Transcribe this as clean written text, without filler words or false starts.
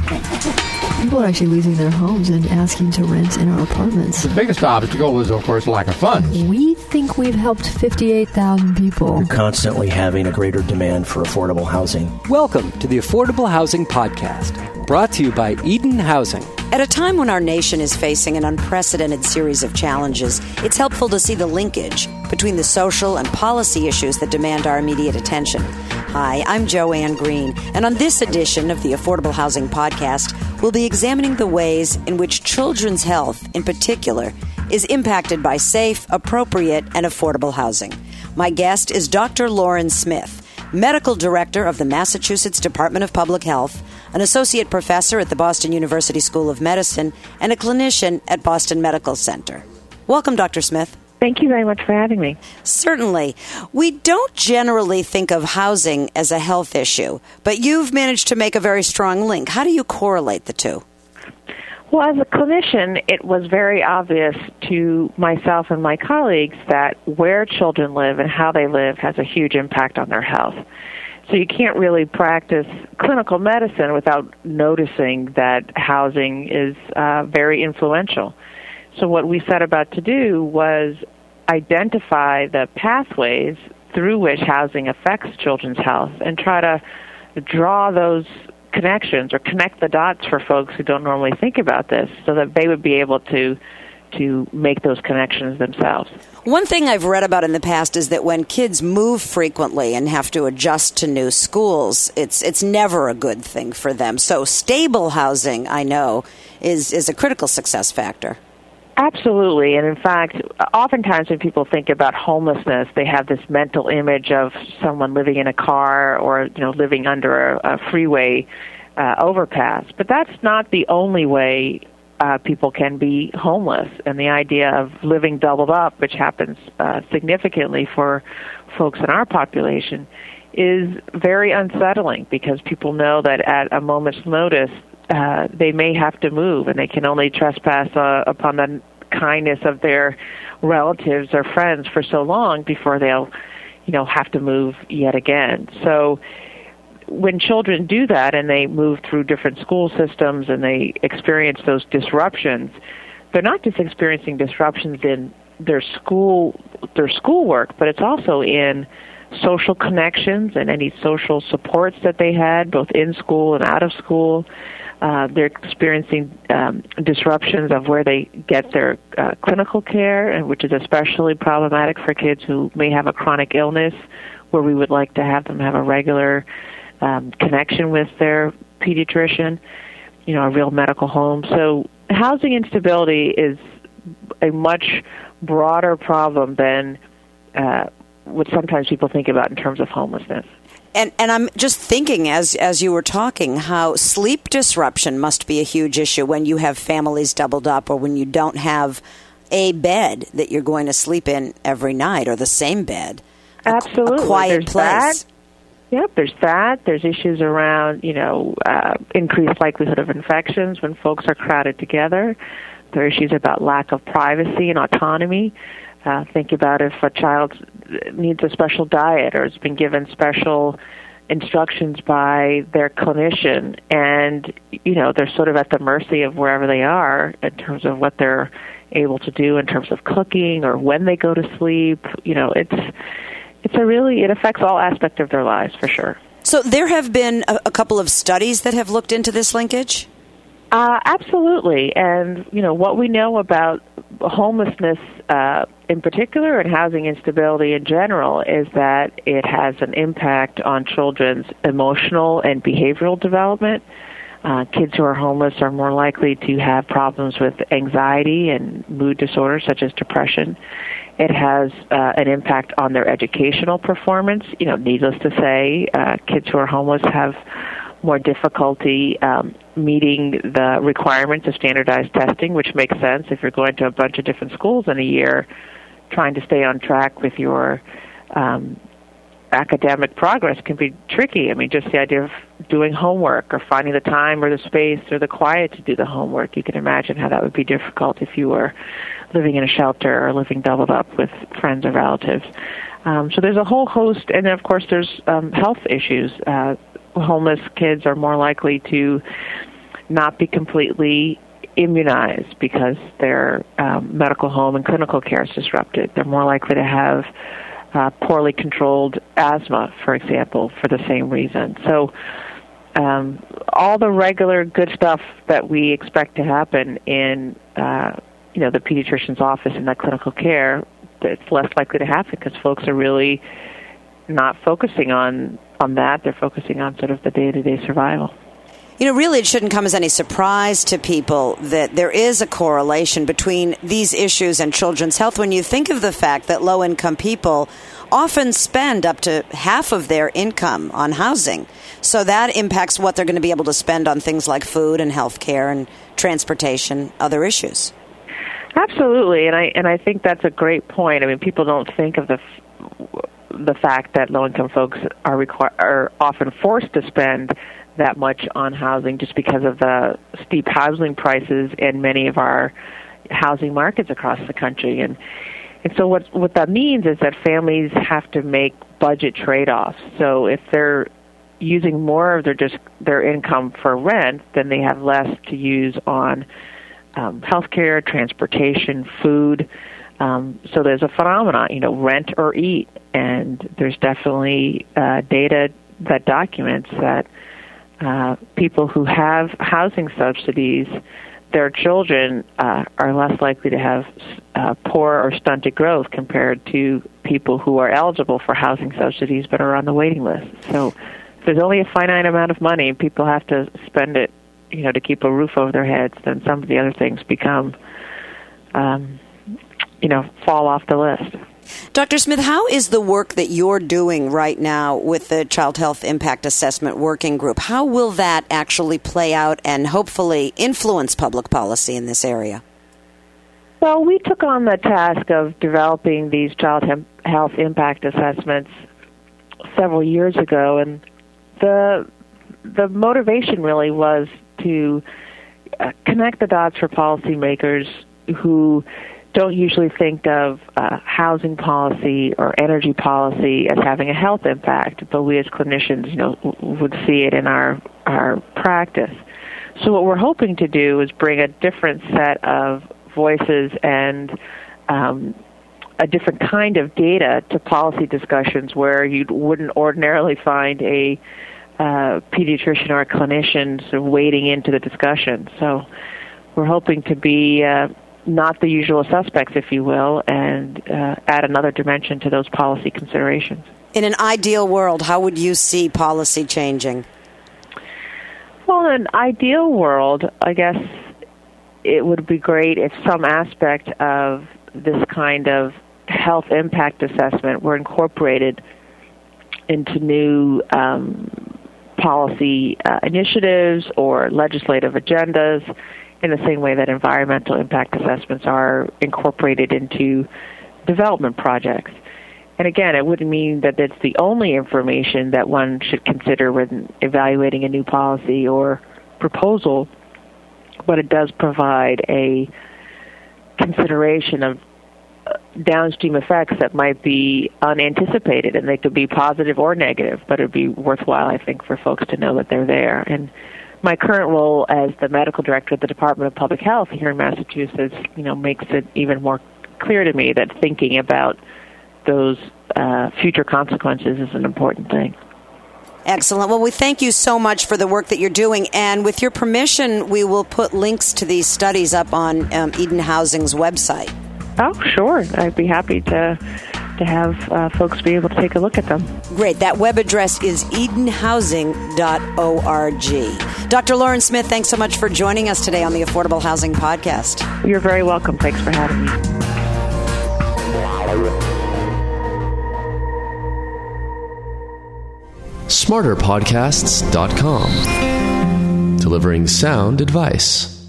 People are actually losing their homes and asking to rent in our apartments. The biggest obstacle is, of course, lack of funds. We think we've helped 58,000 people. We're constantly having a greater demand for affordable housing. Welcome to the Affordable Housing Podcast, brought to you by Eden Housing. At a time when our nation is facing an unprecedented series of challenges, it's helpful to see the linkage between the social and policy issues that demand our immediate attention. Hi, I'm Joanne Green, and on this edition of the Affordable Housing Podcast, we'll be examining the ways in which children's health, in particular, is impacted by safe, appropriate, and affordable housing. My guest is Dr. Lauren Smith, Medical Director of the Massachusetts Department of Public Health, an associate professor at the Boston University School of Medicine, and a clinician at Boston Medical Center. Welcome, Dr. Smith. Thank you very much for having me. Certainly. We don't generally think of housing as a health issue, but you've managed to make a very strong link. How do you correlate the two? Well, as a clinician, it was very obvious to myself and my colleagues that where children live and how they live has a huge impact on their health. So you can't really practice clinical medicine without noticing that housing is very influential. So what we set about to do was identify the pathways through which housing affects children's health and try to draw those connections or connect the dots for folks who don't normally think about this so that they would be able to make those connections themselves. One thing I've read about in the past is that when kids move frequently and have to adjust to new schools, it's never a good thing for them. So stable housing, I know, is a critical success factor. Absolutely. And in fact, oftentimes when people think about homelessness, they have this mental image of someone living in a car or, living under a freeway overpass. But that's not the only way people can be homeless. And the idea of living doubled up, which happens significantly for folks in our population, is very unsettling because people know that at a moment's notice, they may have to move, and they can only trespass upon the kindness of their relatives or friends for so long before they'll, have to move yet again. So when children do that and they move through different school systems and they experience those disruptions, they're not just experiencing disruptions in their schoolwork, but it's also in social connections and any social supports that they had, both in school and out of school. They're experiencing disruptions of where they get their clinical care, and which is especially problematic for kids who may have a chronic illness, where we would like to have them have a regular connection with their pediatrician, a real medical home. So housing instability is a much broader problem than what sometimes people think about in terms of homelessness. And I'm just thinking, as you were talking, how sleep disruption must be a huge issue when you have families doubled up or when you don't have a bed that you're going to sleep in every night or the same bed. Absolutely. A quiet There's place. That. Yep, there's that. There's issues around, increased likelihood of infections when folks are crowded together. There are issues about lack of privacy and autonomy. Think about if a child needs a special diet or has been given special instructions by their clinician, and, they're sort of at the mercy of wherever they are in terms of what they're able to do in terms of cooking or when they go to sleep. It affects all aspects of their lives for sure. So there have been a couple of studies that have looked into this linkage? Absolutely. And, what we know about homelessness in particular and housing instability in general is that it has an impact on children's emotional and behavioral development. Kids who are homeless are more likely to have problems with anxiety and mood disorders such as depression. It has an impact on their educational performance. Needless to say, kids who are homeless have more difficulty meeting the requirements of standardized testing, which makes sense if you're going to a bunch of different schools in a year, trying to stay on track with your academic progress can be tricky. I mean, just the idea of doing homework or finding the time or the space or the quiet to do the homework, you can imagine how that would be difficult if you were living in a shelter or living doubled up with friends or relatives. So there's a whole host, and then of course there's health issues. Homeless kids are more likely to not be completely immunized because their medical home and clinical care is disrupted. They're more likely to have poorly controlled asthma, for example, for the same reason. So all the regular good stuff that we expect to happen in the pediatrician's office and that clinical care, it's less likely to happen because folks are really not focusing on that. They're focusing on sort of the day-to-day survival. Really, it shouldn't come as any surprise to people that there is a correlation between these issues and children's health when you think of the fact that low-income people often spend up to half of their income on housing. So that impacts what they're going to be able to spend on things like food and health care and transportation, other issues. Absolutely, and I think that's a great point. I mean, people don't think of the fact that low-income folks are often forced to spend that much on housing just because of the steep housing prices in many of our housing markets across the country. And so what that means is that families have to make budget trade-offs. So if they're using more of their income for rent, then they have less to use on healthcare, transportation, food. So there's a phenomenon, rent or eat. And there's definitely data that documents that people who have housing subsidies, their children are less likely to have poor or stunted growth compared to people who are eligible for housing subsidies but are on the waiting list. So there's only a finite amount of money. People have to spend it, to keep a roof over their heads. Then some of the other things become, fall off the list. Dr. Smith, how is the work that you're doing right now with the Child Health Impact Assessment Working Group, how will that actually play out and hopefully influence public policy in this area? Well, we took on the task of developing these child health impact assessments several years ago, and the motivation really was to connect the dots for policymakers who don't usually think of housing policy or energy policy as having a health impact, but we as clinicians, would see it in our practice. So what we're hoping to do is bring a different set of voices and a different kind of data to policy discussions where you wouldn't ordinarily find a pediatrician or a clinician sort of wading into the discussion. So we're hoping to be not the usual suspects, if you will, and add another dimension to those policy considerations. In an ideal world, how would you see policy changing? Well, in an ideal world, I guess it would be great if some aspect of this kind of health impact assessment were incorporated into new policy initiatives or legislative agendas, in the same way that environmental impact assessments are incorporated into development projects. And again, it wouldn't mean that it's the only information that one should consider when evaluating a new policy or proposal, but it does provide a consideration of downstream effects that might be unanticipated, and they could be positive or negative, but it would be worthwhile, I think, for folks to know that they're there. And my current role as the medical director of the Department of Public Health here in Massachusetts, makes it even more clear to me that thinking about those future consequences is an important thing. Excellent. Well, we thank you so much for the work that you're doing. And with your permission, we will put links to these studies up on Eden Housing's website. Oh, sure. I'd be happy to have folks be able to take a look at them. Great. That web address is edenhousing.org. Dr. Lauren Smith, thanks so much for joining us today on the Affordable Housing Podcast. You're very welcome. Thanks for having me. SmarterPodcasts.com. Delivering sound advice.